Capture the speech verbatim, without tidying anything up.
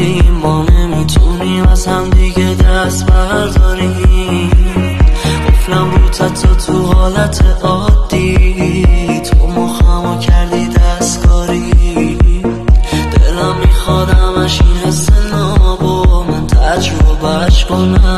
گفتیم ما نمیتونیم از هم دیگه دست برداریم. قفلم رو تا تو حالت عادی، تو مخمو کردی دستکاری. دلم میخواد همش این حس نابو من تجربهش کنم.